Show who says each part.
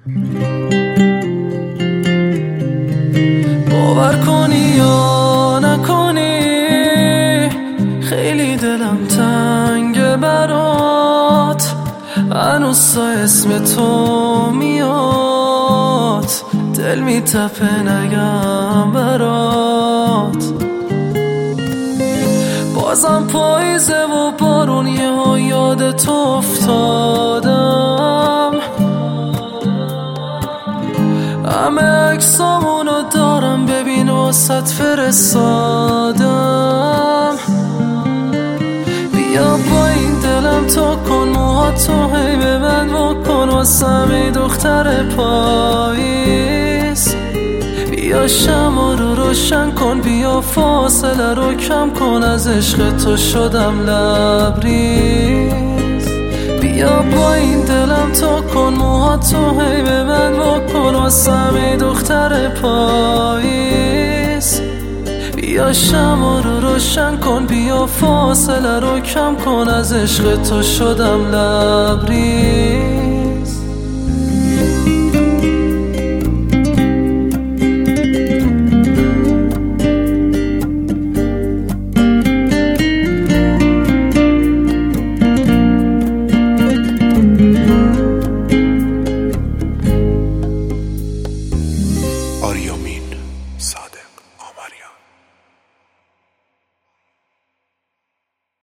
Speaker 1: باور کنی یا نکنی خیلی دلم تنگه برات، هنوز تا اسم تو میاد دل میتپه نگم برات. بازم پاییزه و بارون یهو یاد تو افتادم، همه عکسامونو دارم ببین واسط فرستادم. بیا با این دلم تو کن موهاتو هی به من واکن واسم ای دختر پاییز. بیا شمع رو روشن کن، بیا فاصله رو کم کن، از عشق تو شدم لبریز. بیا با این دلم تو کن موهاتو هی به من واکن واسم ای دختر پاییز. بیا شمع رو روشن کن، بیا فاصله رو کم کن، از عشق تو شدم لبریز.